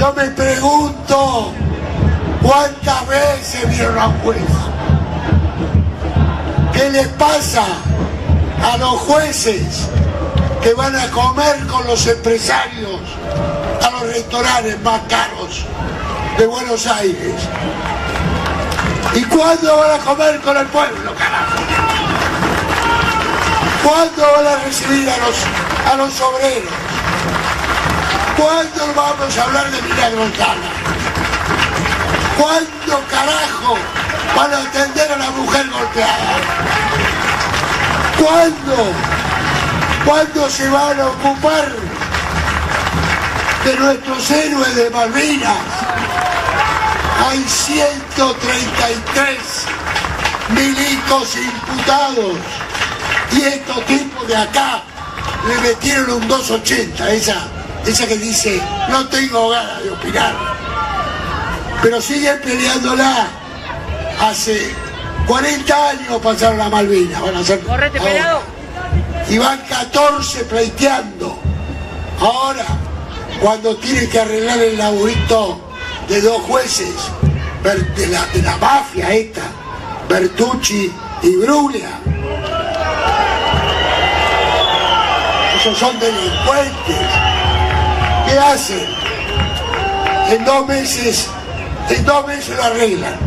Yo me pregunto cuántas veces vieron a un juez. ¿Qué les pasa a los jueces que van a comer con los empresarios a los restaurantes más caros de Buenos Aires? ¿Y cuándo van a comer con el pueblo, carajo? ¿Cuándo van a recibir a los obreros? ¿Cuándo vamos a hablar de Milagrosana? ¿Cuándo, carajo, van a atender a la mujer golpeada? ¿Cuándo se van a ocupar de nuestros héroes de Malvinas? Hay 133 milicos imputados y estos tipos de acá le metieron un 280, esa que dice no tengo ganas de opinar, pero siguen peleándola. Hace 40 años pasaron a Malvinas, van a ser correte pelado y van 14 pleiteando. Ahora, cuando tienen que arreglar el laburito de dos jueces de la mafia esta, Bertucci y Bruglia, esos son delincuentes. ¿Qué hacen? En dos meses lo arreglan.